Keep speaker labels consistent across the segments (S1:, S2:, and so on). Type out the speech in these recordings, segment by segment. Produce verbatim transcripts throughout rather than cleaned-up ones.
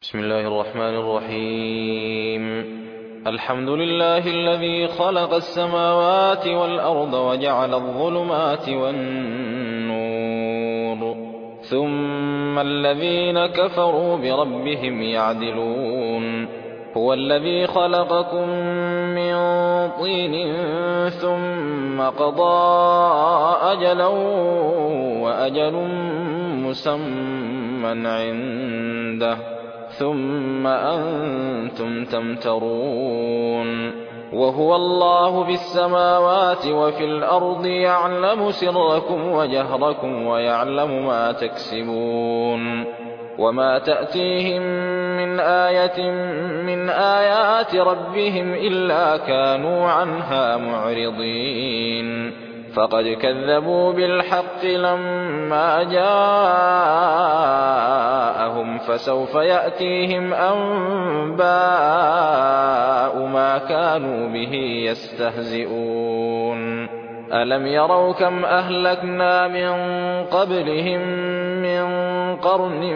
S1: بسم الله الرحمن الرحيم. الحمد لله الذي خلق السماوات والأرض وجعل الظلمات والنور ثم الذين كفروا بربهم يعدلون. هو الذي خلقكم من طين ثم قضى أجلا وأجل مسمى عنده ثم أنتم تمترون. وهو الله في السماوات وفي الأرض يعلم سركم وجهركم ويعلم ما تكسبون. وما تأتيهم من آية من آيات ربهم إلا كانوا عنها معرضين. فقد كذبوا بالحق لما جاءهم فسوف يأتيهم أنباء ما كانوا به يستهزئون. ألم يروا كم أهلكنا من قبلهم من قرن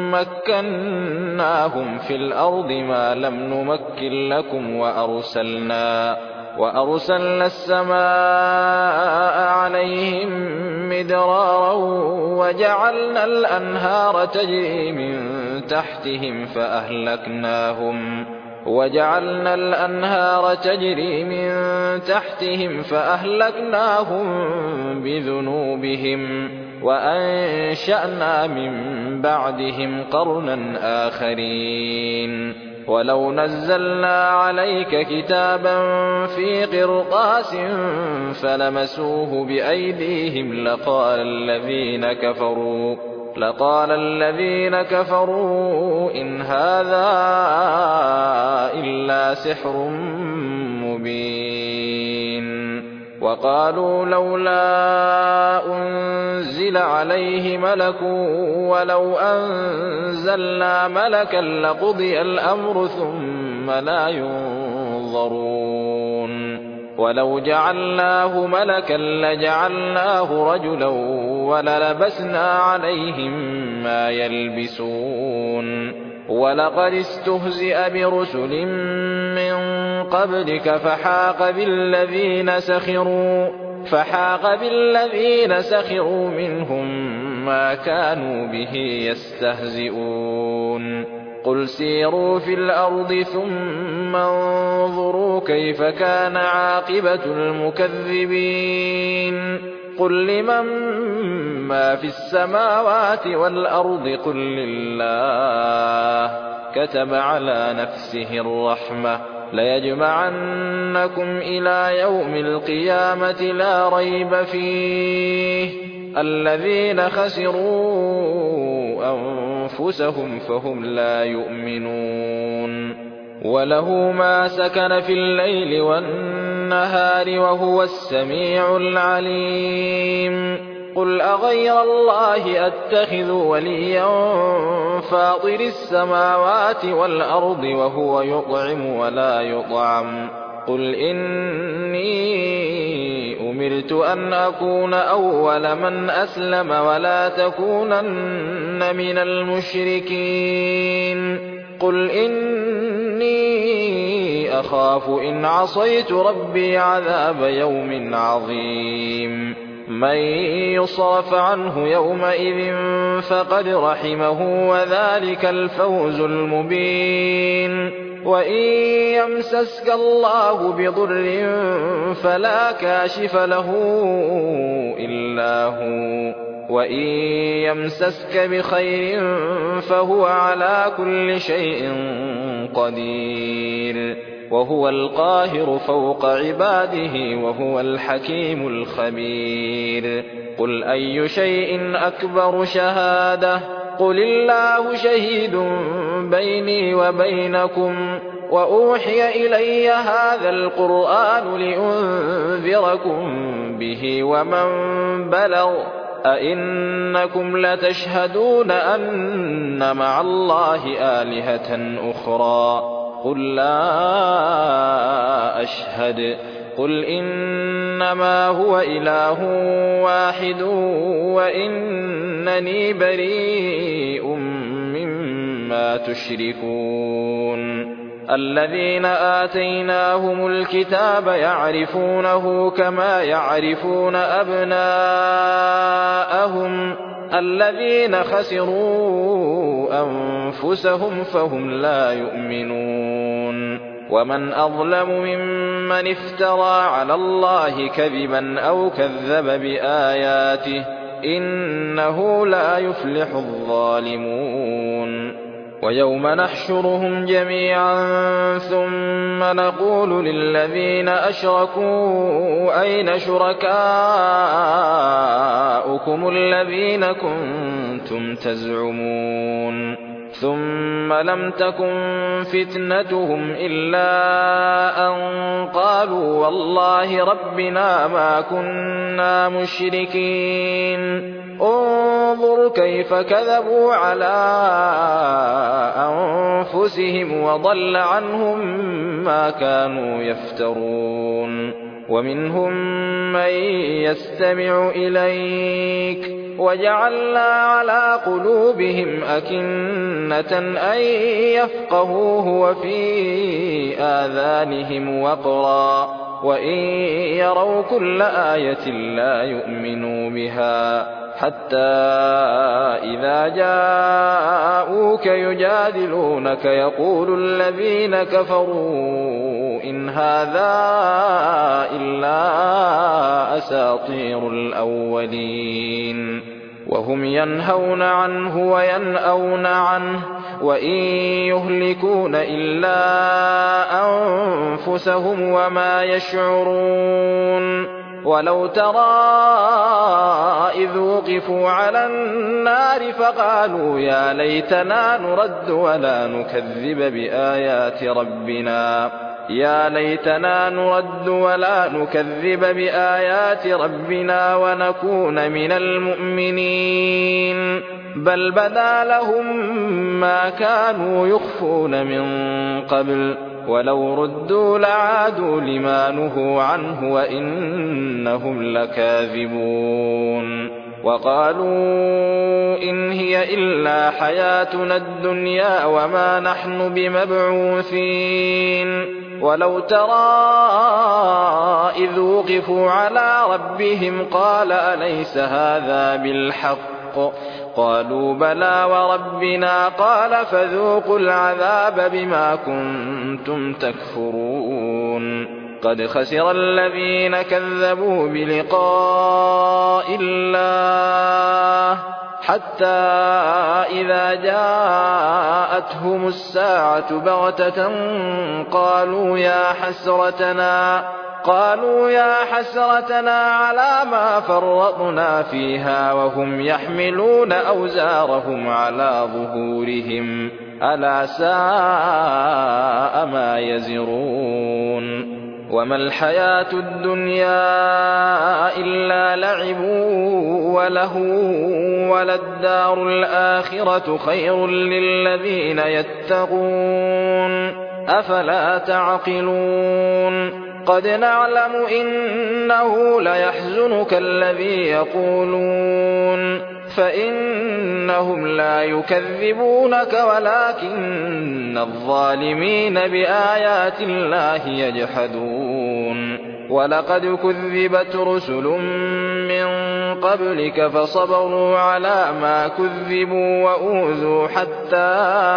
S1: مكناهم في الأرض ما لم نمكن لكم وأرسلنا وأرسلنا السماء عليهم مدرارا وجعلنا الأنهار تجري من تحتهم فأهلكناهم وجعلنا الأنهار تجري من تحتهم فأهلكناهم بذنوبهم وأنشأنا من بعدهم قرنا آخرين. ولو نزلنا عليك كتابا في قرطاس فلمسوه بأيديهم لقال الذين كفروا لقال الذين كفروا إن هذا إلا سحر مبين. وقالوا لولا أنزل عليه ملك ولو أنزلنا ملكا لقضي الأمر ثم لا ينظرون. ولو جعلناه ملكا لجعلناه رجلا وللبسنا عليهم ما يلبسون. ولقد استهزئ برسل من قبلك فحاق بالذين سخروا فحاق بالذين سخروا منهم ما كانوا به يستهزئون. قل سيروا في الأرض ثم انظروا كيف كان عاقبة المكذبين. قل لمن ما في السماوات والأرض قل لله كتب على نفسه الرحمة ليجمعنكم إلى يوم القيامة لا ريب فيه الذين خسروا أنفسهم فهم لا يؤمنون. وله ما سكن في الليل والنهار وهو السميع العليم. قل أغير الله أتخذ وليا فاطر السماوات والأرض وهو يطعم ولا يطعم. قل إني أمرت أن أكون أول من أسلم ولا تكونن من المشركين. قل إني أخاف إن عصيت ربي عذاب يوم عظيم. من يصرف عنه يومئذ فقد رحمه وذلك الفوز المبين. وإن يمسسك الله بضر فلا كاشف له إلا هو وإن يمسسك بخير فهو على كل شيء قدير. وهو القاهر فوق عباده وهو الحكيم الخبير. قل أي شيء أكبر شهادة قل الله شهيد بيني وبينكم وأوحي إلي هذا القرآن لأنذركم به ومن بلغ أئنكم لتشهدون أن مع الله آلهة أخرى قل لا أشهد قل إنما هو إله واحد وإنني بريء مما ما تشركون الذين آتيناهم الكتاب يعرفونه كما يعرفون أبناءهم الذين خسروا أنفسهم فهم لا يؤمنون ومن أظلم ممن افترى على الله كذبا أو كذب بآياته إنه لا يفلح الظالمون ويوم نحشرهم جميعا ثم نقول للذين أشركوا أين شركاؤكم الذين كنتم تزعمون ثم لم تكن فتنتهم إلا أن قالوا والله ربنا ما كنا مشركين انظر كيف كذبوا على أنفسهم وضل عنهم ما كانوا يفترون ومنهم من يستمع إليك وجعلنا على قلوبهم أكنة أن يفقهوه وفي آذانهم وقرا وإن يروا كل آية لا يؤمنوا بها حتى إذا جاءوك يجادلونك يقول الذين كفروا إن هذا إلا أساطير الأولين وهم ينهون عنه وينأون عنه وإن يهلكون إلا أنفسهم وما يشعرون ولو ترى إذ وقفوا على النار فقالوا يا ليتنا نرد ولا نكذب بآيات ربنا يا ليتنا نرد ولا نكذب بآيات ربنا ونكون من المؤمنين بل بدا لهم ما كانوا يخفون من قبل ولو ردوا لعادوا لما نهوا عنه وإنهم لكاذبون وقالوا إن هي إلا حياتنا الدنيا وما نحن بمبعوثين ولو ترى إذ وقفوا على ربهم قال أليس هذا بالحق قالوا بلى وربنا قال فذوقوا العذاب بما كنتم تكفرون قد خسر الذين كذبوا بلقاء الله حتى إذا جاءتهم الساعة بغتة قالوا يا حسرتنا قالوا يا حسرتنا على ما فرطنا فيها وهم يحملون أوزارهم على ظهورهم ألا ساء ما يزرون وما الحياة الدنيا إلا لعب ولهو وللدار الآخرة خير للذين يتقون أفلا تعقلون قد نعلم إنه ليحزنك الذي يقولون فإنهم لا يكذبونك ولكن الظالمين بآيات الله يجحدون ولقد كذبت رسل من قبلك فصبروا على ما كذبوا وأوذوا حتى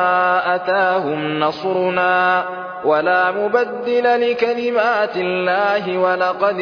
S1: أتاهم نصرنا ولا مبدل لكلمات الله ولقد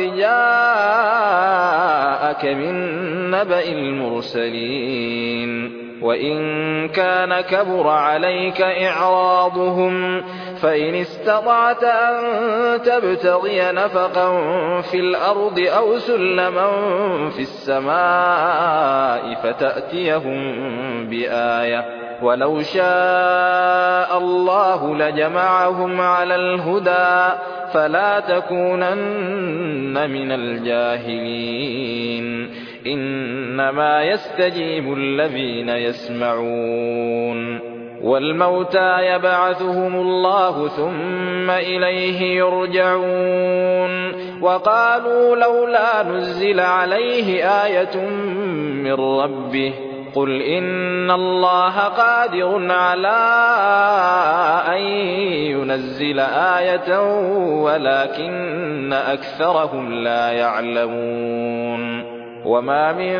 S1: جاءك من نبأ المرسلين وإن كان كبر عليك إعراضهم فإن استطعت أن تبتغي نفقا في الأرض أو سلما في السماء فتأتيهم بآية ولو شاء الله لجمعهم على الهدى فلا تكونن من الجاهلين إنما يستجيب الذين يسمعون والموتى يبعثهم الله ثم إليه يرجعون وقالوا لولا نزل عليه آية من ربه قل إن الله قادر على أن ينزل آية ولكن أكثرهم لا يعلمون وما من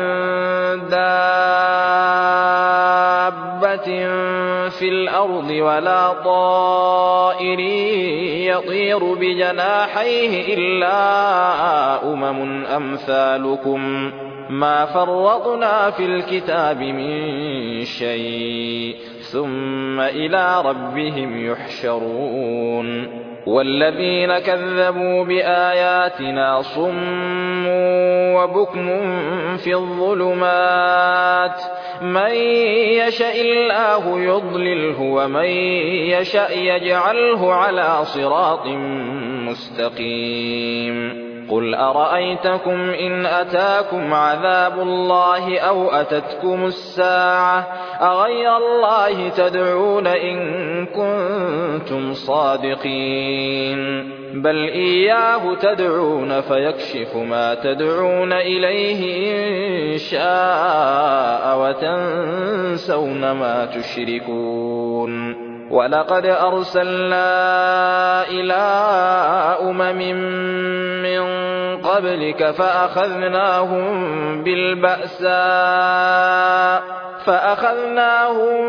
S1: دابة في الأرض ولا طائر يطير بجناحيه إلا أمم أمثالكم ما فرطنا في الكتاب من شيء ثم إلى ربهم يحشرون والذين كذبوا بآياتنا صم وبكم في الظلمات من يشاء الله يضلله ومن يشاء يجعله على صراط مستقيم قل أرأيتكم إن أتاكم عذاب الله أو أتتكم الساعة أغير الله تدعون إن كنتم صادقين بل إياه تدعون فيكشف ما تدعون إليه إن شاء وتنسون ما تشركون ولقد أرسلنا إلى أمم من قبلك فأخذناهم بالبأساء فأخذناهم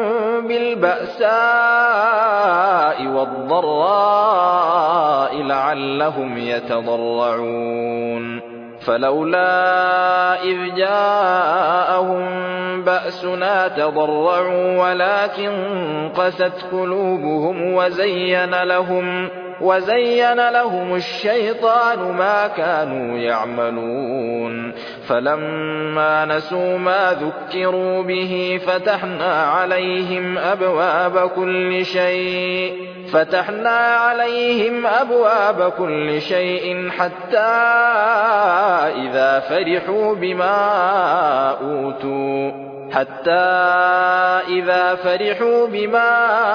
S1: بالبأساء والضراء لعلهم يتضرعون فلولا إذ جاءهم بأسنا تضرعوا ولكن قست قلوبهم وزين لهم وزين لهم الشيطان ما كانوا يعملون فلما نسوا ما ذكروا به فتحنا عليهم أبواب كل شيء فتحنا عليهم أبواب كل شيء حتى إذا فرحوا بما أوتوا حتى إذا فرحوا بما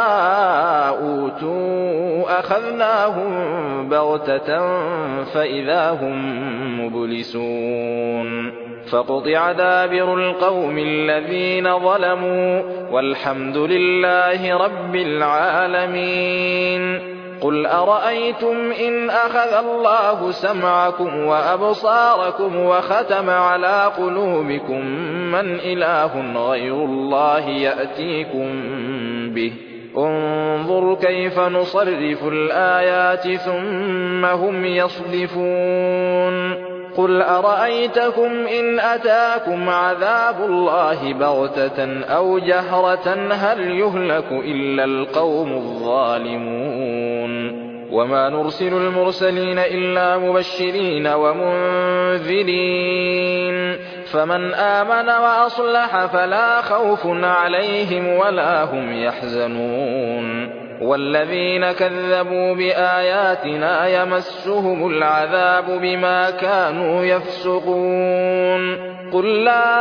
S1: أوتوا أخذناهم بغتة فإذا هم مبلسون فقطع دابر القوم الذين ظلموا والحمد لله رب العالمين قل أرأيتم إن أخذ الله سمعكم وأبصاركم وختم على قلوبكم من إله غير الله يأتيكم به انظر كيف نصرف الآيات ثم هم يصدفون قل أرأيتكم إن أتاكم عذاب الله بغتة أو جهرة هل يهلك إلا القوم الظالمون وما نرسل المرسلين إلا مبشرين ومنذرين فمن آمن وأصلح فلا خوف عليهم ولا هم يحزنون والذين كذبوا بآياتنا يمسهم العذاب بما كانوا يفسقون قل لا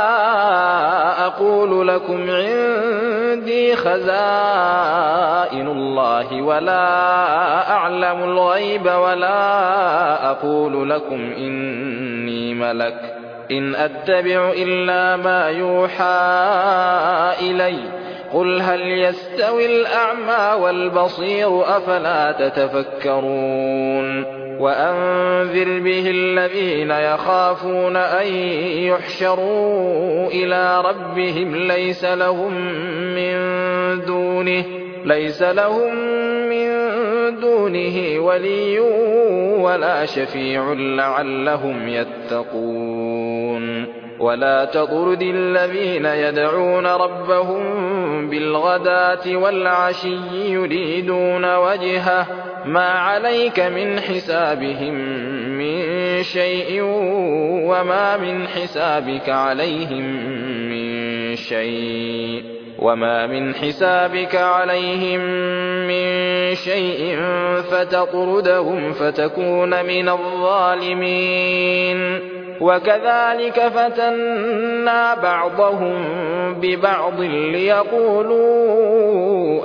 S1: أقول لكم عندي خزائن الله ولا أعلم الغيب ولا أقول لكم إني ملك إن أتبع إلا ما يوحى إلي قل هل يستوي الأعمى والبصير أفلا تتفكرون وأنذر به الذين يخافون أن يحشروا إلى ربهم ليس لهم من دونه ليس لهم من دونه ولي ولا شفيع لعلهم يتقون ولا تطرد الذين يدعون ربهم بالغداة والعشي يريدون وجهه ما عليك من حسابهم من شيء وما من حسابك عليهم من شيء وما من حسابك عليهم من شيء فتطردهم فتكون من الظالمين وكذلك فتنا بعضهم ببعض ليقولوا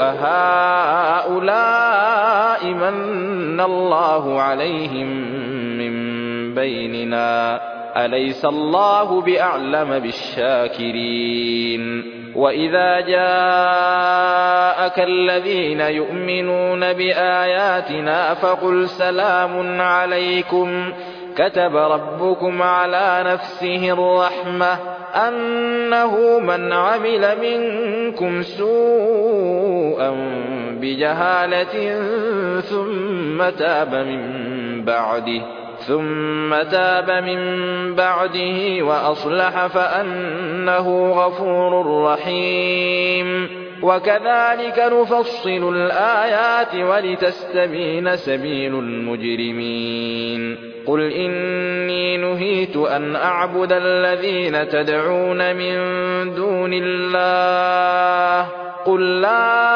S1: أهؤلاء من الله عليهم من بيننا أليس الله بأعلم بالشاكرين وإذا جاءك الذين يؤمنون بآياتنا فقل سلام عليكم كتب ربكم على نفسه الرحمة أنه من عمل منكم سوءا بجهالة ثم تاب من بعده ثم تاب من بعده وأصلح فأنه غفور رحيم وكذلك نفصل الآيات ولتستبين سبيل المجرمين قل إني نهيت أن أعبد الذين تدعون من دون الله قل لا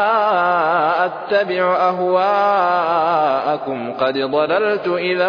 S1: أتبع أهواءكم قد ضللت إذا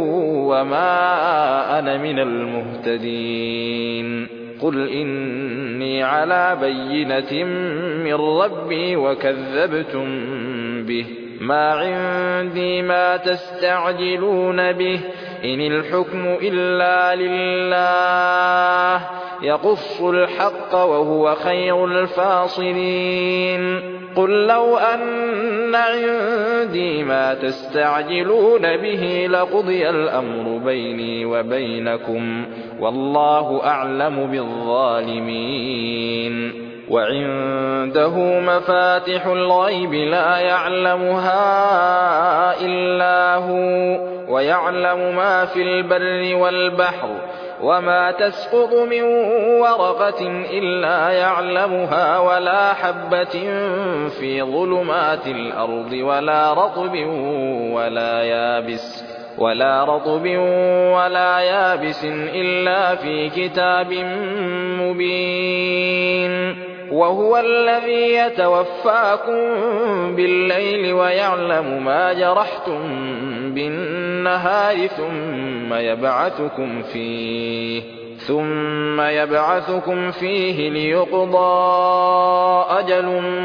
S1: وما أنا من المهتدين قل إني على بينة من ربي وكذبتم به ما عندي ما تستعجلون به إن الحكم إلا لله يقص الحق وهو خير الفاصلين قل لو أن عندي ما تستعجلون به لقضي الأمر بيني وبينكم والله أعلم بالظالمين وعنده مفاتح الغيب لا يعلمها إلا هو ويعلم ما في البر والبحر وما تسقط من ورقة إلا يعلمها ولا حبة في ظلمات الأرض ولا رطب ولا يابس ولا رطب ولا يابس إلا في كتاب مبين وهو الذي يتوفاكم بالليل ويعلم ما جرحتم بالنهار ثم يبعثكم فيه ثم يبعثكم فيه ليقضى أجل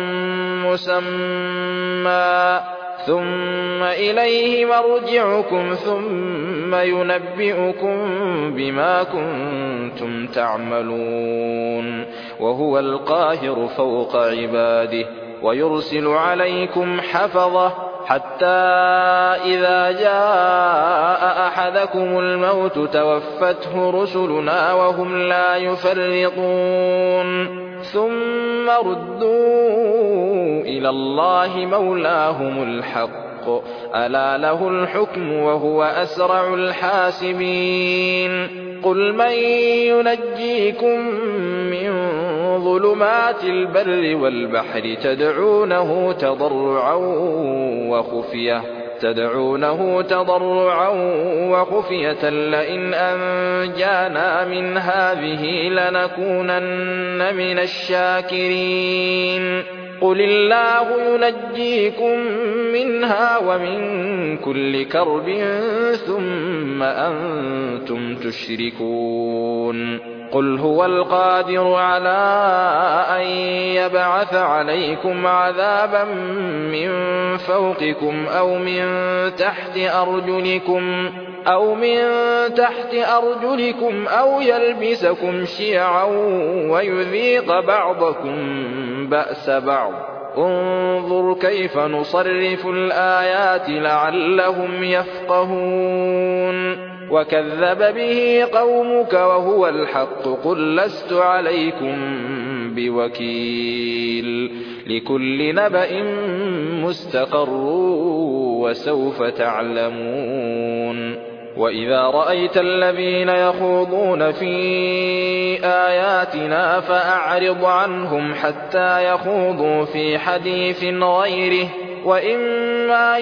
S1: مسمى ثم إليه مرجعكم ثم ينبئكم بما كنتم تعملون وهو القاهر فوق عباده ويرسل عليكم حفظة حتى إذا جاء أحدكم الموت توفته رسلنا وهم لا يفرطون ثم ردوا إلى الله مولاهم الحق ألا له الحكم وهو أسرع الحاسبين قل من ينجيكم من ظلمات البر والبحر تدعونه تضرعا وخفية تدعونه تضرعا وخفية لئن أنجانا من هذه لنكونن من الشاكرين قل الله ينجيكم منها ومن كل كرب ثم أنتم تشركون قل هو القادر على أن يبعث عليكم عذابا من فوقكم أو من تحت أرجلكم أو من تحت أرجلكم أو يلبسكم شيعا ويذيق بعضكم بأس بعض انظر كيف نصرف الآيات لعلهم يفقهون وكذب به قومك وهو الحق قل لست عليكم بوكيل لكل نبأ مستقر وسوف تعلمون وإذا رأيت الذين يخوضون في آياتنا فأعرض عنهم حتى يخوضوا في حديث غيره وإما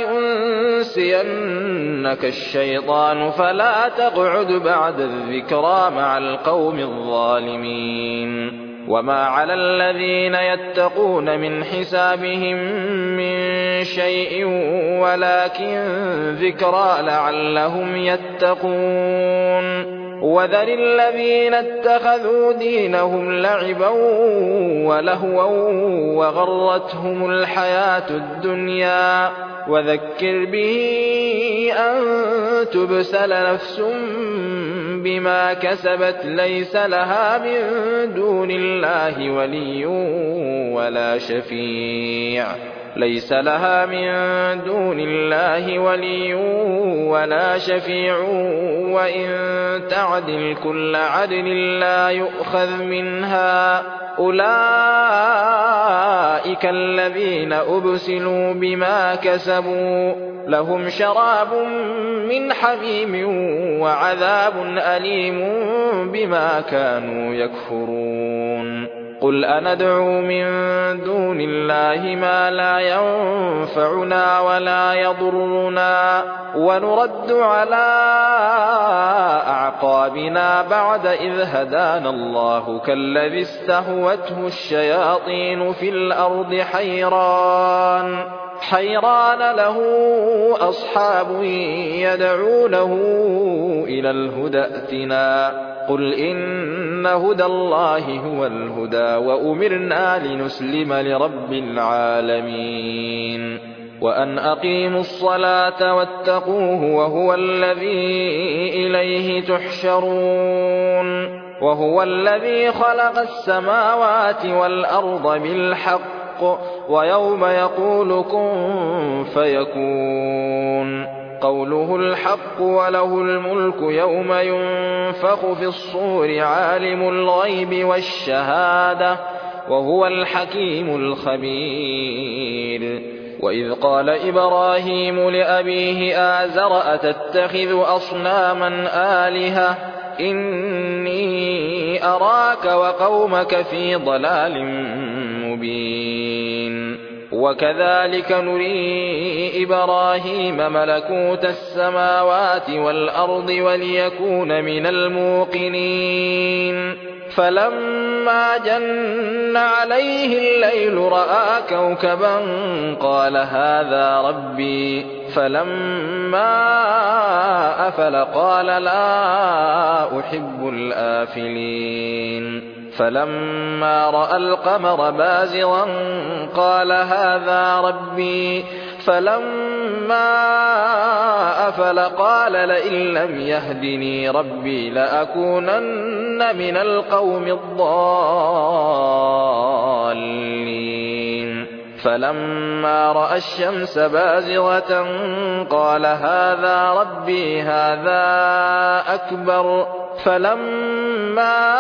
S1: ينسينك الشيطان فلا تقعد بعد الذكرى مع القوم الظالمين وما على الذين يتقون من حسابهم من شيء ولكن ذكرى لعلهم يتقون وذر الذين اتخذوا دينهم لعبا ولهوا وغرتهم الحياة الدنيا وذكر به أن تبسل نفس بما كسبت ليس لها من دون الله ولي ولا شفيع ليس لها من دون الله ولي ولا شفيع وإن تعدل كل عدل لا يؤخذ منها أولئك الذين أبسلوا بما كسبوا لهم شراب من حميم وعذاب أليم بما كانوا يكفرون قل أندعو من دون الله ما لا ينفعنا ولا يضرنا ونرد على أعقابنا بعد إذ هدانا الله كالذي استهوته الشياطين في الأرض حيران حيران له أصحاب يدعونه إلى الهدى ائتنا قل إن هدى الله هو الهدى وأمرنا لنسلم لرب العالمين وأن أقيموا الصلاة واتقوه وهو الذي إليه تحشرون وهو الذي خلق السماوات والأرض بالحق ويوم يقول كن فيكون قوله الحق وله الملك يوم ينفخ في الصور عالم الغيب والشهادة وهو الحكيم الخبير وإذ قال إبراهيم لأبيه آزر أتتخذ أصناما آلهة إني أراك وقومك في ضلال مبين وكذلك نري إبراهيم ملكوت السماوات والأرض وليكون من الموقنين فلما جن عليه الليل رأى كوكبا قال هذا ربي فلما أفل قال لا أحب الآفلين فلما رأى القمر بازغا قال هذا ربي فلما أفل قال لئن لم يهدني ربي لأكونن من القوم الضالين فلما رأى الشمس بازغة قال هذا ربي هذا أكبر فلما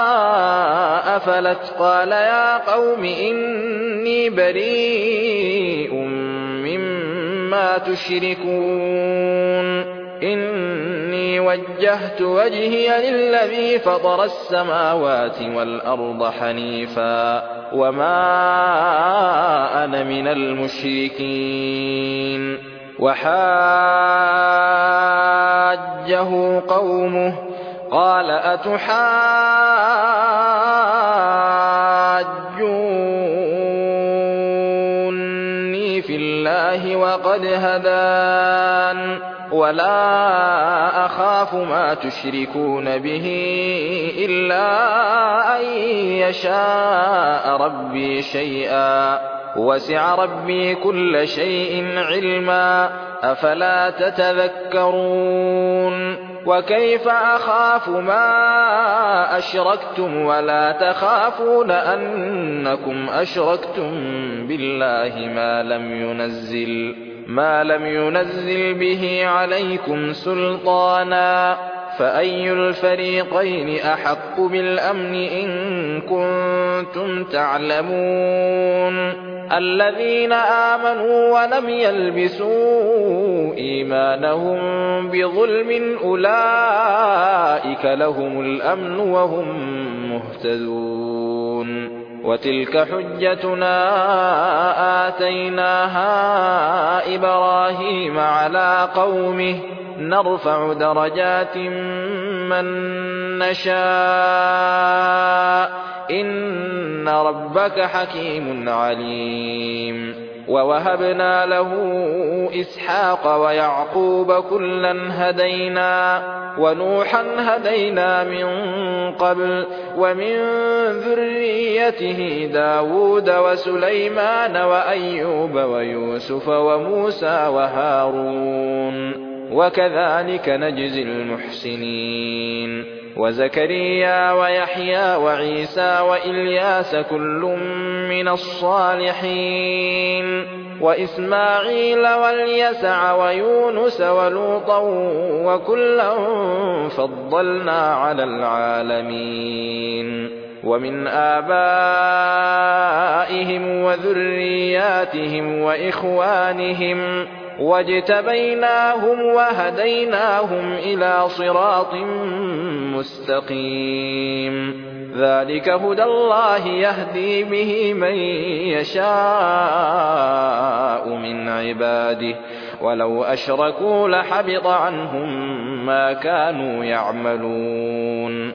S1: أفلت قال يا قوم إني بريء مما تشركون إني وجهت وجهي للذي فطر السماوات والأرض حنيفا وما أنا من المشركين وحاجه قومه قال أتحاجوني في الله وقد هدان ولا أخاف ما تشركون به إلا أن يشاء ربي شيئا وسع ربي كل شيء علما أفلا تتذكرون وكيف أخاف ما أشركتم ولا تخافون أنكم أشركتم بالله ما لم ينزل ما لم ينزل به عليكم سلطانا فأي الفريقين أحق بالأمن إن كنتم تعلمون الذين آمنوا ولم يلبسوا إيمانهم بظلم أولئك لهم الأمن وهم مهتدون وتلك حجتنا آتيناها إبراهيم على قومه نرفع درجات من نشاء إن ربك حكيم عليم ووهبنا له إسحاق ويعقوب كلا هدينا ونوحا هدينا من قبل ومن ذريته داود وسليمان وأيوب ويوسف وموسى وهارون وكذلك نجزي المحسنين. وزكريا ويحيى وعيسى وإلياس كل من الصالحين وإسماعيل واليسع ويونس ولوطا وكلا فضلنا على العالمين. ومن آبائهم وذرياتهم وإخوانهم واجتبيناهم وهديناهم إلى صراط مستقيم. ذلك هدى الله يهدي به من يشاء من عباده ولو أشركوا لحبط عنهم ما كانوا يعملون.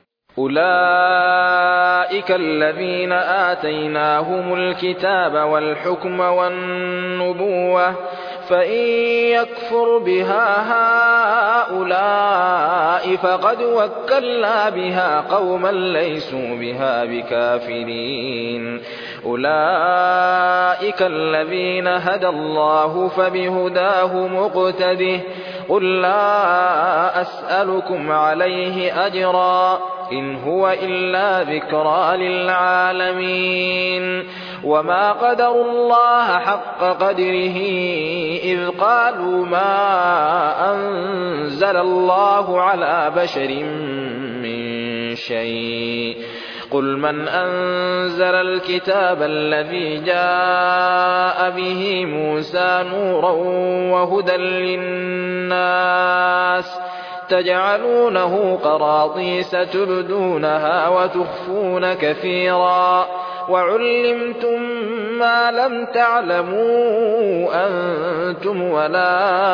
S1: أولئك الذين آتيناهم الكتاب والحكم والنبوة فإن يكفر بها هؤلاء فقد وكلنا بها قوما ليسوا بها بكافرين. أولئك الذين هدى الله فبهداه مقتده قل لا أسألكم عليه أجرا إن هو إلا ذكرى للعالمين. وما قدروا الله حق قدره إذ قالوا ما أنزل الله على بشر من شيء قل من أنزل الكتاب الذي جاء به موسى نورا وهدى للناس تجعلونه قراطيس تبدونها وتخفون كثيرا وعلمتم ما لم تعلموا أنتم ولا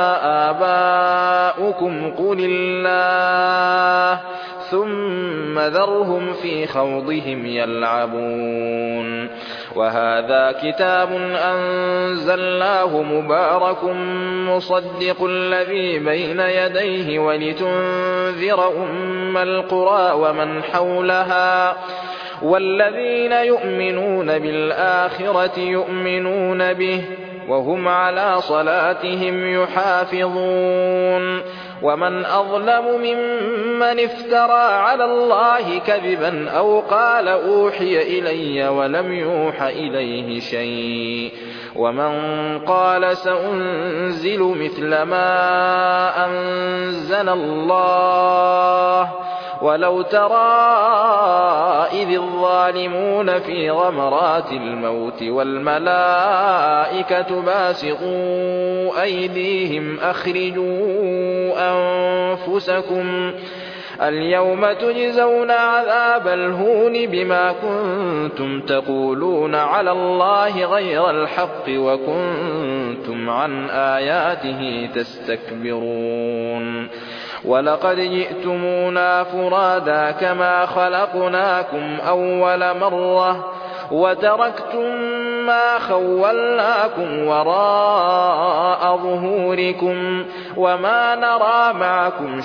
S1: آباؤكم قل الله ثم ذرهم في خوضهم يلعبون. وهذا كتاب أنزلناه مبارك مصدق الذي بين يديه ولتنذر أم القرى ومن حولها والذين يؤمنون بالآخرة يؤمنون به وهم على صلاتهم يحافظون. ومن أظلم ممن افترى على الله كذبا أو قال أوحي إلي ولم يوح إليه شيء ومن قال سأنزل مثل ما أنزل الله ولو ترى إذ الظالمون في غمرات الموت والملائكة باسطوا أيديهم أخرجوا أنفسكم اليوم تجزون عذاب الهون بما كنتم تقولون على الله غير الحق وكنتم عن آياته تستكبرون. ولقد جئتمونا فرادا كما خلقناكم أول مرة وتركتم ما خولناكم وراء ظهوركم وما نرى معكم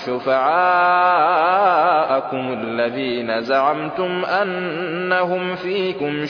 S1: شفعاءكم الذين زعمتم أنهم فيكم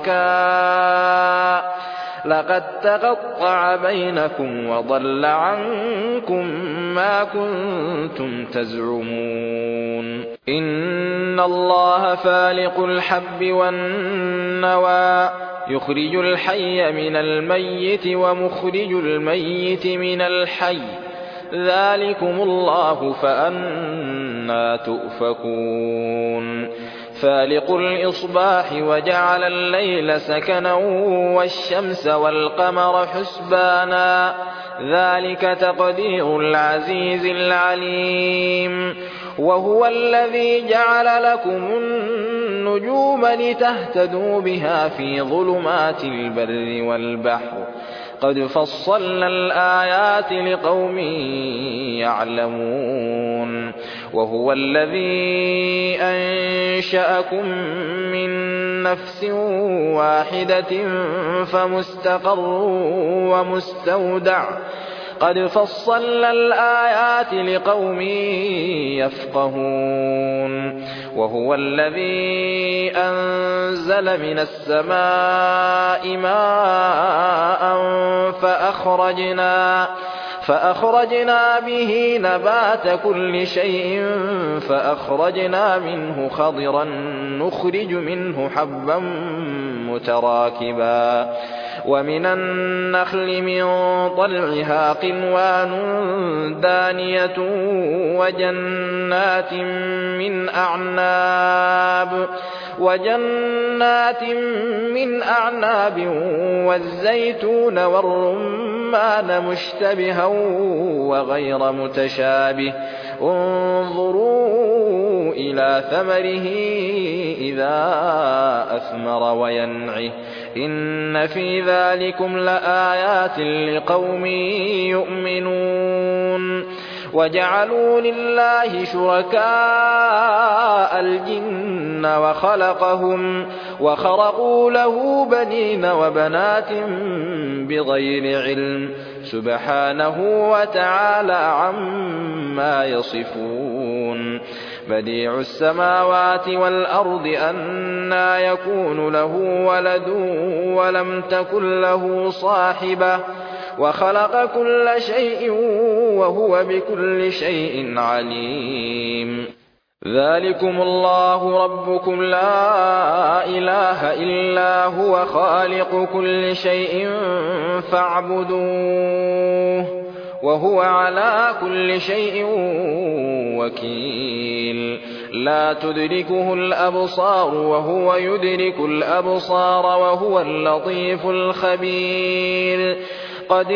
S1: شركاء لقد تقطع بينكم وضل عنكم ما كنتم تزعمون. إن الله فالق الحب والنوى يخرج الحي من الميت ومخرج الميت من الحي ذلكم الله فأنى تؤفكون. فالق الإصباح وجعل الليل سكنا والشمس والقمر حسبانا ذلك تقدير العزيز العليم. وهو الذي جعل لكم النجوم لتهتدوا بها في ظلمات البر والبحر قد فصلنا الآيات لقوم يعلمون. وهو الذي أنشأكم من نفس واحدة فمستقر ومستودع قد فصلنا الآيات لقوم يفقهون. وهو الذي أنزل من السماء ماء فأخرجنا فأخرجنا به نبات كل شيء فأخرجنا منه خضرا نخرج منه حبا متراكبا ومن النخل من طلعها قنوان دانية وجنات من أعناب وجنات من أعناب والزيتون والرمان مشتبها وغير متشابه انظروا إلى ثمره إذا أثمر وينعه إن في ذلكم لآيات لقوم يؤمنون وجعلوا لله شركاء الجن وخلقهم وخرقوا له بنين وبنات بغير علم سبحانه وتعالى عما يصفون بديع السماوات والأرض أنى يكون له ولد ولم تكن له صاحبة وخلق كل شيء وهو بكل شيء عليم ذلكم الله ربكم لا إله إلا هو خالق كل شيء فاعبدوه وهو على كل شيء وكيل لا تدركه الأبصار وهو يدرك الأبصار وهو اللطيف الخبير قد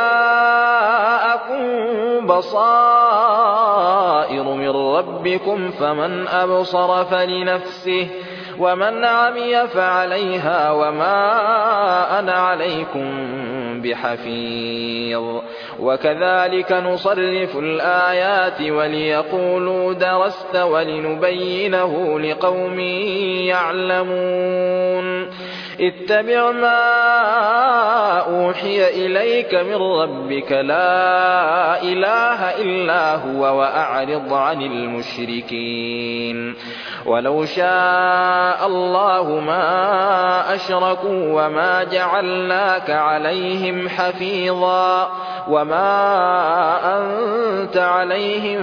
S1: جاءكم بصائر من ربكم فمن أبصر فلنفسه ومن عمي فعليها وما أنا عليكم بحفيظ وكذلك نصرف الآيات وليقولوا درست ولنبينه لقوم يعلمون اتبع ما أوحي إليك من ربك لا إله إلا هو وأعرض عن المشركين ولو شاء الله ما أشركوا وما جعلناك عليهم حفيظا وما أنت عليهم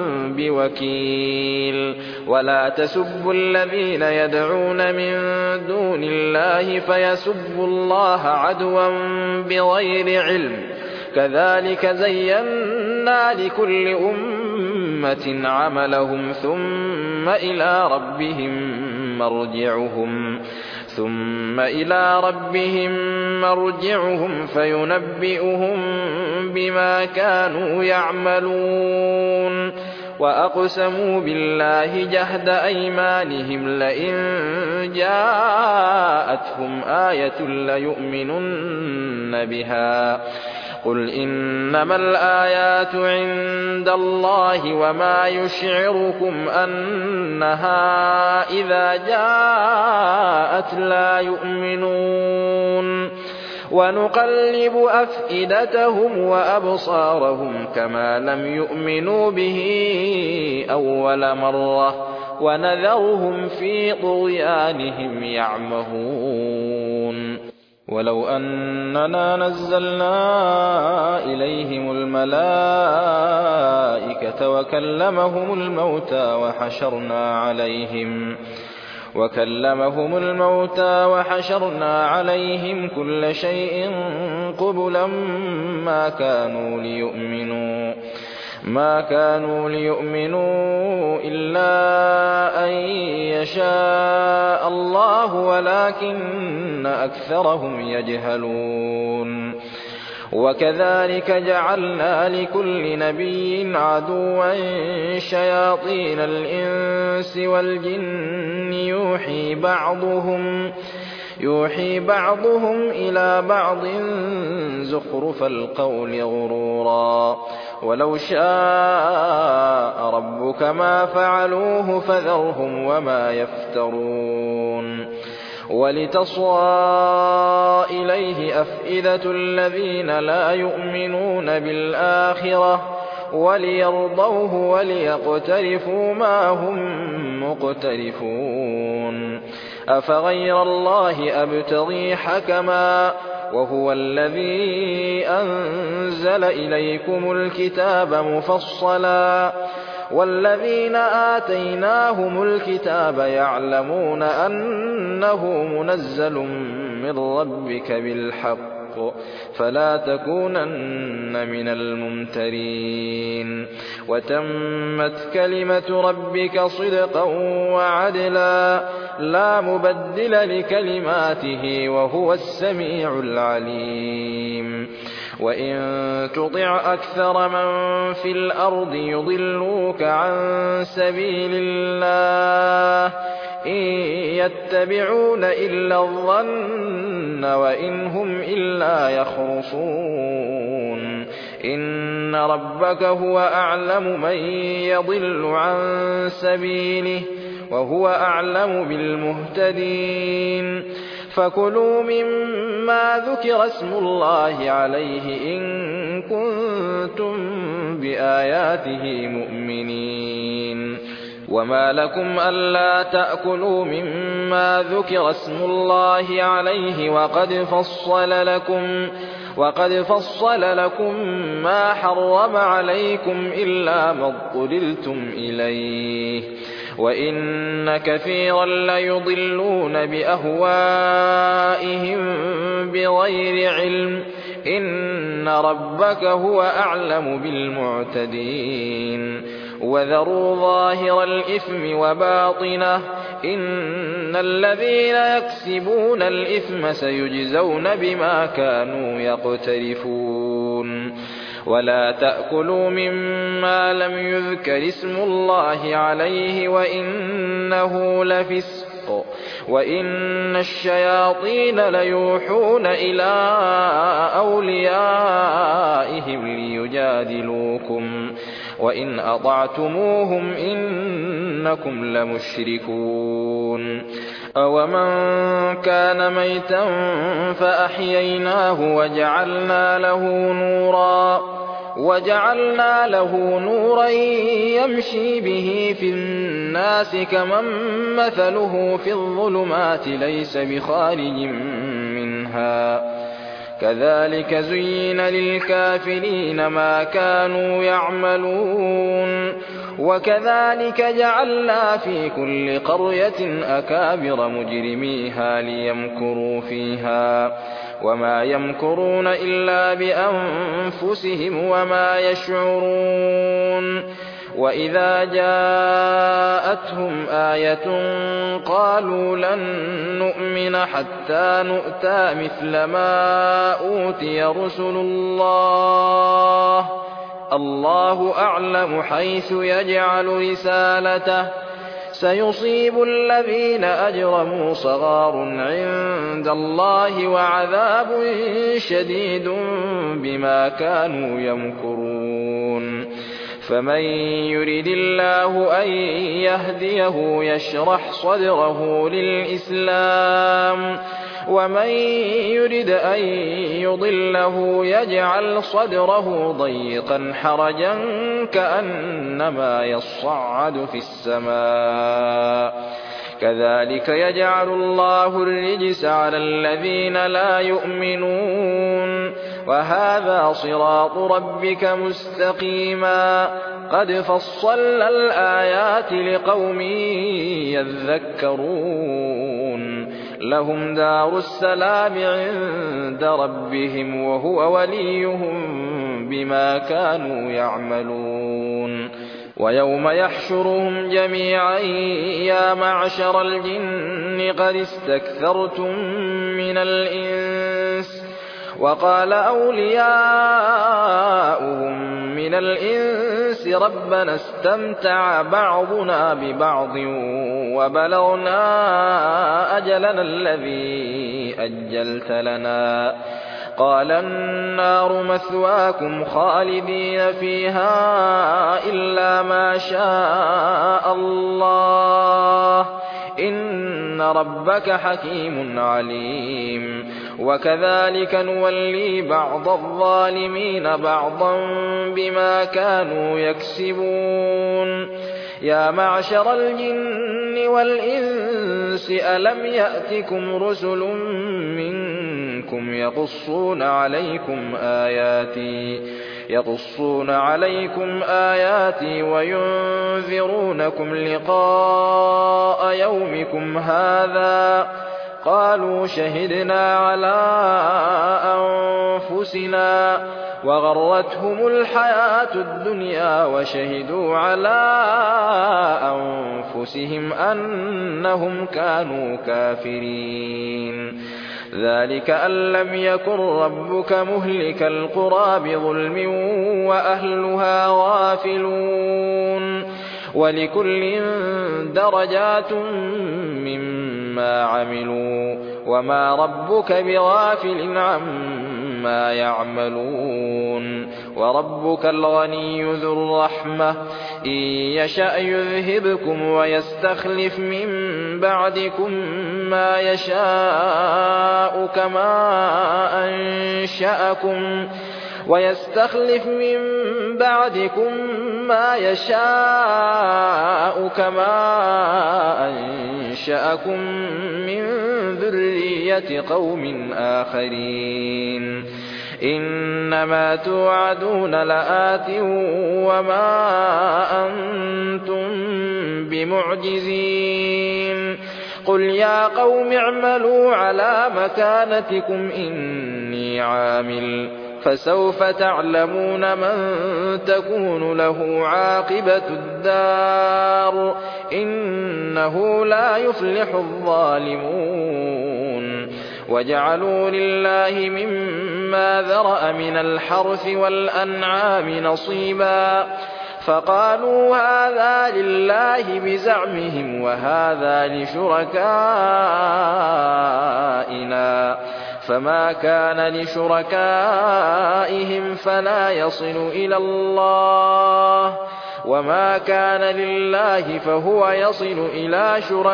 S1: بوكيل ولا تسبوا الذين يدعون من دون الله فيسبوا الله عدوا بغير علم كذلك زينا لكل أمة عملهم ثم إلى ربهم مرجعهم ثم إلى ربهم مرجعهم فينبئهم بما كانوا يعملون وأقسموا بالله جهد أيمانهم لئن جاءتهم آية ليؤمنن بها قل إنما الآيات عند الله وما يشعركم أنها إذا جاءت لا يؤمنون ونقلب أفئدتهم وأبصارهم كما لم يؤمنوا به أول مرة ونذرهم في طغيانهم يعمهون ولو أننا نزلنا إليهم الملائكة وكلمهم الموتى وحشرنا عليهم وكلمهم الموتى وحشرنا عليهم كل شيء قبلا ما كانوا ليؤمنوا ما كانوا ليؤمنوا إلا أن يشاء الله ولكن أكثرهم يجهلون وكذلك جعلنا لكل نبي عدوا شياطين الإنس والجن يوحي بعضهم يوحي بعضهم إلى بعض زخرف القول غرورا ولو شاء ربك ما فعلوه فذرهم وما يفترون ولتصغى إليه أفئدة الذين لا يؤمنون بالآخرة وليرضوه وليقترفوا ما هم مقترفون أفغير الله أبتغي حكما وهو الذي أنزل أنزل إليكم الكتاب مفصلا والذين آتيناهم الكتاب يعلمون أنه منزل من ربك بالحق فلا تكونن من الممترين وتمت كلمة ربك صدقا وعدلا لا مبدل لكلماته وهو السميع العليم وإن تطع أكثر من في الأرض يضلوك عن سبيل الله إن يتبعون إلا الظن وإن هم إلا يخرصون إن ربك هو أعلم من يضل عن سبيله وهو أعلم بالمهتدين فكلوا مما ذكر اسم الله عليه إن كنتم بآياته مؤمنين وما لكم ألا تأكلوا مما ذكر اسم الله عليه وقد فصل لكم وقد فصل لكم ما حرم عليكم إلا ما اضطررتم إليه وإن كثيرا ليضلون بأهوائهم بغير علم إن ربك هو أعلم بالمعتدين وذروا ظاهر الإثم وباطنه إن الذين يكسبون الإثم سيجزون بما كانوا يقترفون ولا تأكلوا مما لم يذكر اسم الله عليه وإنه لفسق وإن الشياطين ليوحون إلى أوليائهم ليجادلوكم وإن أطعتموهم إنكم لمشركون أومن كان ميتا فأحييناه وجعلنا له نورا وجعلنا له نورا يمشي به في الناس كمن مثله في الظلمات ليس بخارج منها كذلك زين للكافرين ما كانوا يعملون وكذلك جعلنا في كل قرية أكابر مجرميها ليمكروا فيها وما يمكرون إلا بأنفسهم وما يشعرون وإذا جاءتهم آية قالوا لن نؤمن حتى نؤتى مثل ما أوتي رسل الله الله أعلم حيث يجعل رسالته سيصيب الذين أجرموا صغار عند الله وعذاب شديد بما كانوا يمكرون فمن يرد الله أن يهديه يشرح صدره للإسلام ومن يرد أن يضله يجعل صدره ضيقا حرجا كأنما يصعد في السماء كذلك يجعل الله الرجس على الذين لا يؤمنون وهذا صراط ربك مستقيما قد فصلنا الآيات لقوم يذكرون لهم دار السلام عند ربهم وهو وليهم بما كانوا يعملون ويوم يحشرهم جميعا يا معشر الجن قد استكثرتم من الإنس وقال أولياؤهم من الإنس ربنا استمتع بعضنا ببعض وبلغنا أجلنا الذي أجلت لنا قال النار مثواكم خالدين فيها إلا ما شاء الله إن ربك حكيم عليم وكذلك نولي بعض الظالمين بعضا بما كانوا يكسبون يا معشر الجن والإنس ألم يأتكم رسل منكم منكم يقصون عليكم آياتي يقصون عليكم آياتي وينذرونكم لقاء يومكم هذا قالوا شهدنا على أنفسنا وغرتهم الحياة الدنيا وشهدوا على أنفسهم أنهم كانوا كافرين ذلك أن لم يكن ربك مهلك القرى بظلم وأهلها غافلون ولكل درجات مما عملوا وما ربك بغافل عما يعملون وربك الغني ذو الرحمة إن يشأ يذهبكم ويستخلف من بعدكم ما يشاء كما أنشأكم ويستخلف من بعدكم ما يشاء كما أنشأكم من ذرية قوم آخرين إنما توعدون لآت وما أنتم بمعجزين قل يا قوم اعملوا على مكانتكم إني عامل فسوف تعلمون من تكون له عاقبة الدار إنه لا يفلح الظالمون وجعلوا لله مما ذرأ من الحرث والأنعام نصيبا فقالوا هذا لله بزعمهم وهذا لشركائنا فما كان لشركائهم فلا يصل إلى الله وما كان لله فهو يصل إلى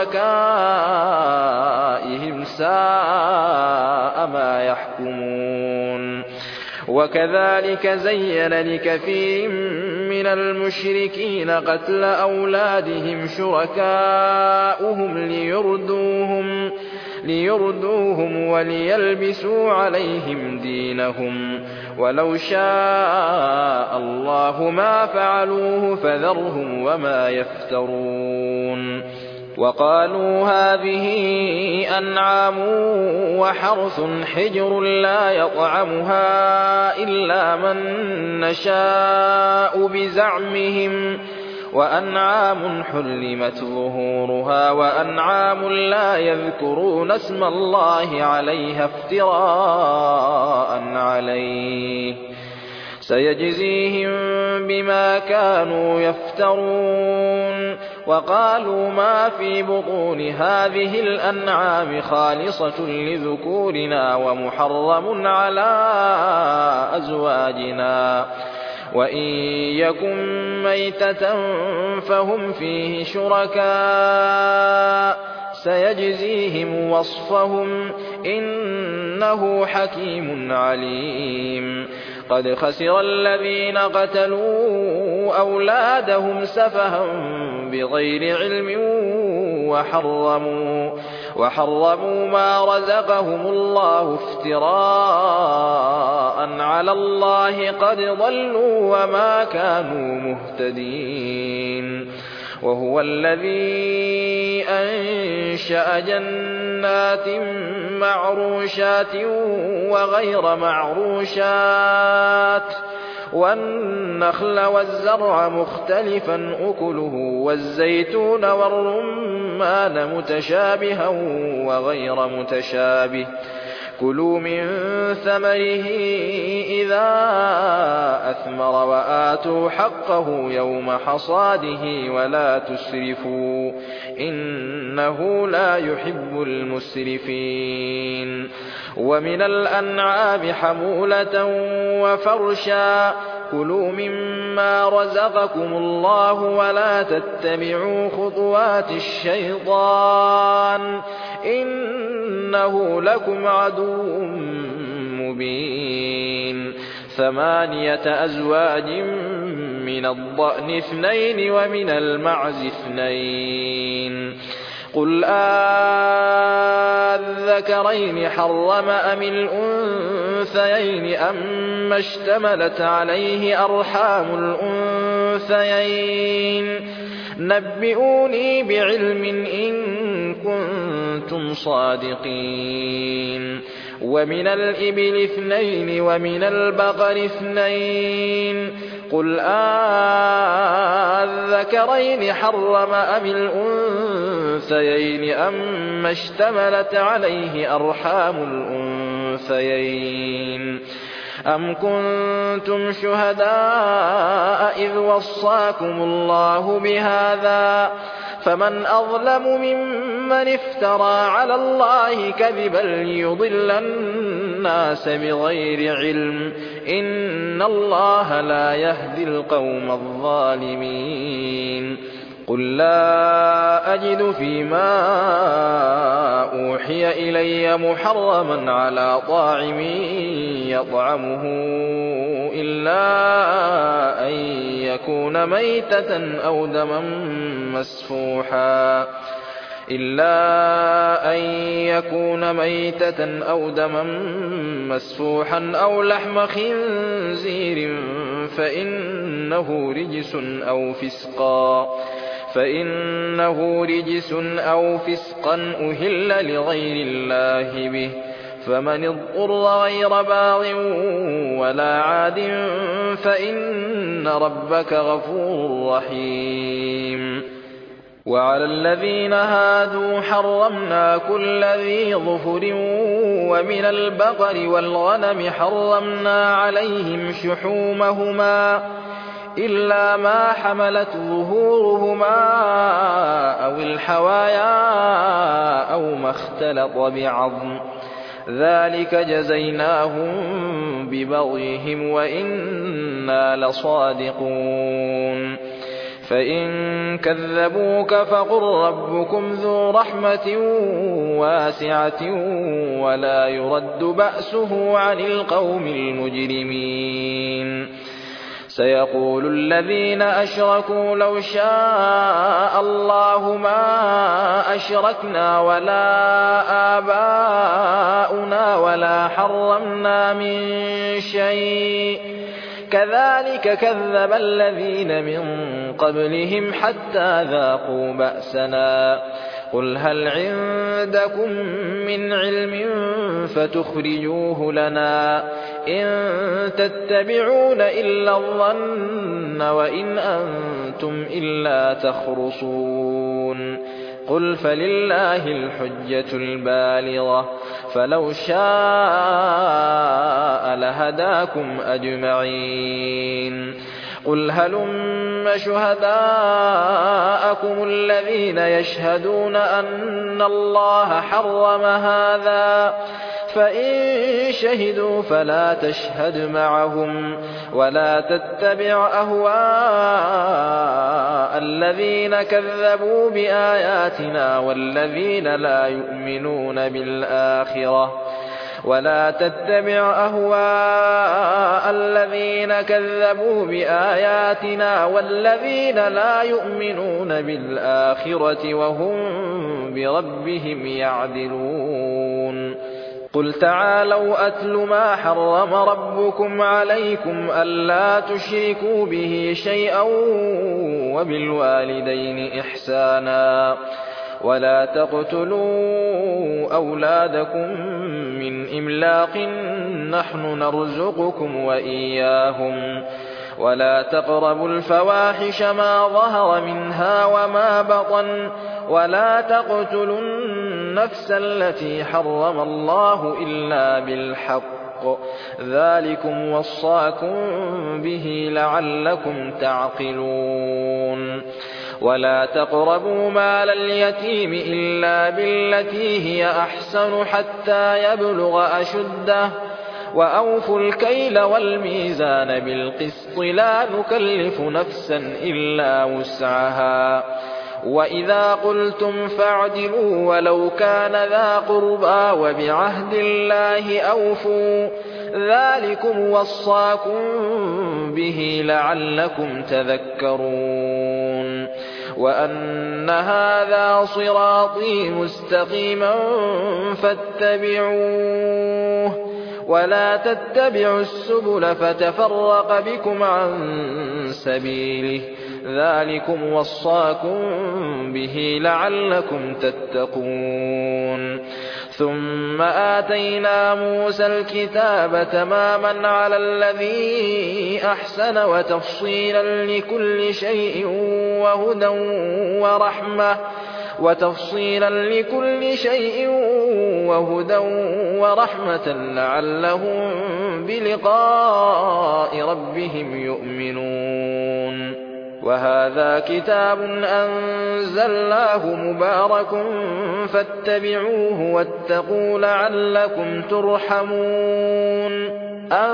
S1: شركائهم ساء ما يحكمون وكذلك زين لكثير من المشركين قتل أولادهم شركاؤهم ليردوهم ليردوهم وليلبسوا عليهم دينهم ولو شاء الله ما فعلوه فذرهم وما يفترون وقالوا هذه أنعام وحرث حجر لا يطعمها إلا من نشاء بزعمهم وأنعام حرمت ظهورها وأنعام لا يذكرون اسم الله عليها افتراء عليه سيجزيهم بما كانوا يفترون وقالوا ما في بطون هذه الأنعام خالصة لذكورنا ومحرم على أزواجنا وإن يكن ميتة فهم فيه شركاء سيجزيهم وصفهم إنه حكيم عليم قد خسر الذين قتلوا أولادهم سفها بغير علم وحرموا, وحرموا ما رزقهم الله افتراء على الله قد ضلوا وما كانوا مهتدين وهو الذي أنشأ جنات معروشات وغير معروشات والنخل والزرع مختلفا أكله والزيتون والرمان متشابها وغير متشابه كلوا من ثمره إذا أثمر وآتوا حقه يوم حصاده ولا تسرفوا إنه لا يحب المسرفين ومن الأنعام حمولة وفرشا كلوا مما رزقكم الله ولا تتبعوا خطوات الشيطان إنه لكم عدو مبين ثمانية أزواج من الضأن اثنين ومن المعز اثنين قل آذكرين حرم أم الأنثيين أما اشتملت عليه أرحام الأنثيين نبئوني بعلم إن كنتم صادقين ومن الإبل اثنين ومن البقر اثنين قل آذكرين حرم أم الأنثيين أما اشتملت عليه أرحام الأنثيين أم كنتم شهداء إذ وصاكم الله بهذا فمن أظلم ممن افترى على الله كذبا ليضل الناس بغير علم إن الله لا يهدي القوم الظالمين قل لا أجد فيما أوحي إلي محرما على طاعم يطعمه إلا أن يكون ميتة أو دما مسفوحا إلا أن يكون ميتة أو دما مسفوحا أو لحم خنزير فإنه رجس أو فسقا فإنه رجس أو فسقا أهل لغير الله به فمن اضطر غير باغ ولا عاد فإن ربك غفور رحيم وعلى الذين هادوا حرمنا كل ذي ظفر ومن البقر والغنم حرمنا عليهم شحومهما إلا ما حملت ظهورهما أو الحوايا أو ما اختلط بعظم ذلك جزيناهم ببغيهم وإنا لصادقون فإن كذبوك فقل ربكم ذو رحمة واسعة ولا يرد بأسه عن القوم المجرمين سيقول الذين أشركوا لو شاء الله ما أشركنا ولا آباؤنا ولا حرمنا من شيء كذلك كذب الذين من قبلهم حتى ذاقوا بأسنا قل هل عندكم من علم فتخرجوه لنا إن تتبعون إلا الظن وإن أنتم إلا تخرصون قل فلله الحجة البالغة فلو شاء لهداكم أجمعين قل هلم شهداءكم الذين يشهدون أن الله حرم هذا فإن شهدوا فلا تشهد معهم ولا تتبع أهواء الذين كذبوا بآياتنا والذين لا يؤمنون بالآخرة ولا تتبع أهواء الذين كذبوا بآياتنا والذين لا يؤمنون بالآخرة وهم بربهم يعدلون قل تعالوا أتل ما حرم ربكم عليكم ألا تشركوا به شيئا وبالوالدين إحسانا ولا تقتلوا أولادكم من إملاق نحن نرزقكم وإياهم ولا تقربوا الفواحش ما ظهر منها وما بطن ولا تقتلوا النفس التي حرم الله إلا بالحق ذلكم وصاكم به لعلكم تعقلون ولا تقربوا مال اليتيم إلا بالتي هي أحسن حتى يبلغ أشده وأوفوا الكيل والميزان بالقسط لا نكلف نفسا إلا وسعها وإذا قلتم فاعدلوا ولو كان ذا قربى وبعهد الله أوفوا ذلكم وصاكم به لعلكم تذكرون وأن هذا صراطي مستقيما فاتبعوه ولا تتبعوا السبل فتفرق بكم عن سبيله ذلكم وصاكم به لعلكم تتقون ثم آتينا موسى الكتاب تماما على الذي أحسن وتفصيلا لكل شيء وهدى ورحمة وتفصيلا لكل شيء وهدى ورحمة لعلهم بلقاء ربهم يؤمنون وهذا كتاب أنزلناه مبارك فاتبعوه واتقوا لعلكم ترحمون أن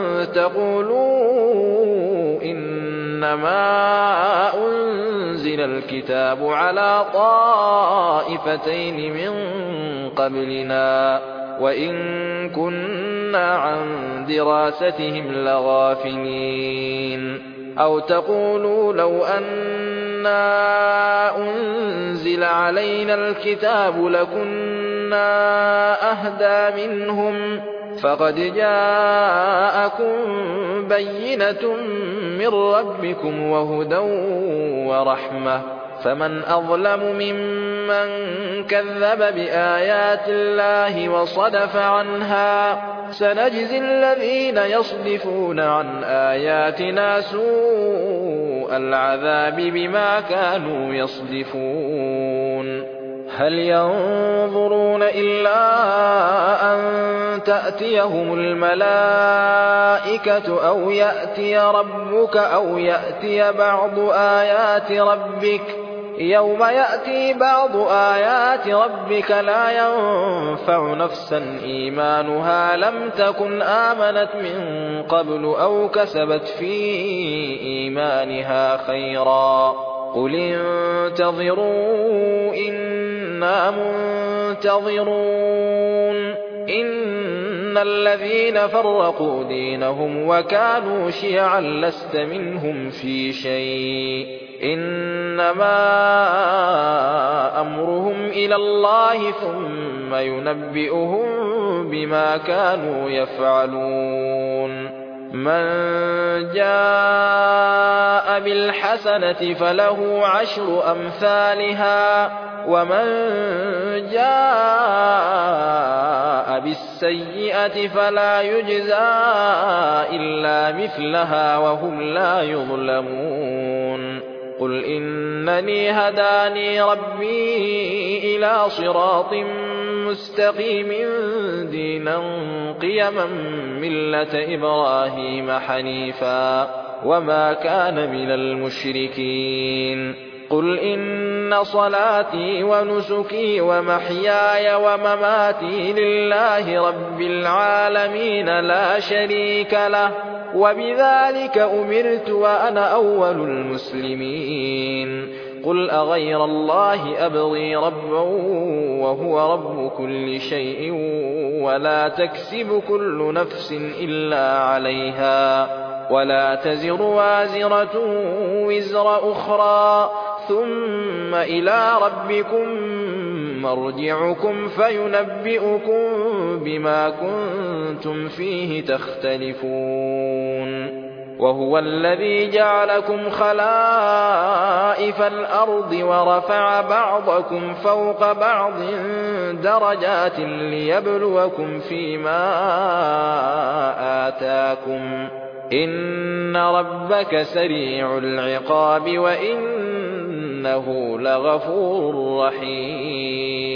S1: تقولوا إنما أنزل الكتاب على طائفتين من قبلنا وإن كنا عن دراستهم لغافلين أو تقولوا لو أنا أنزل علينا الكتاب لكنا أهدى منهم فقد جاءكم بينة من ربكم وهدى ورحمة فمن أظلم ممن كذب بآيات الله وصدف عنها سنجزي الذين يصدفون عن آياتنا سوء العذاب بما كانوا يصدفون هل ينظرون إلا أن تأتيهم الملائكة أو يأتي ربك أو يأتي بعض آيات ربك يوم يأتي بعض آيات ربك لا ينفع نفسا إيمانها لم تكن آمنت من قبل أو كسبت في إيمانها خيرا قل انتظروا إنا منتظرون إن الذين فرقوا دينهم وكانوا شيعا لست منهم في شيء إنما أمرهم إلى الله ثم ينبئهم بما كانوا يفعلون من جاء بالحسنة فله عشر أمثالها ومن جاء بالسيئة فلا يجزى إلا مثلها وهم لا يظلمون قل إنني هداني ربي إلى صراط مستقيم دينا قيما ملة إبراهيم حنيفا وما كان من المشركين قل إن صلاتي ونسكي ومحياي ومماتي لله رب العالمين لا شريك له وبذلك أمرت وأنا أول المسلمين قل أغير الله أبغي ربا وهو رب كل شيء ولا تكسب كل نفس إلا عليها ولا تزر وازرة وزر أخرى ثم إلى ربكم مرجعكم فينبئكم بما كنتم فيه تختلفون وهو الذي جعلكم خلائف الأرض ورفع بعضكم فوق بعض درجات ليبلوكم فيما آتاكم إن ربك سريع العقاب وإنه لغفور رحيم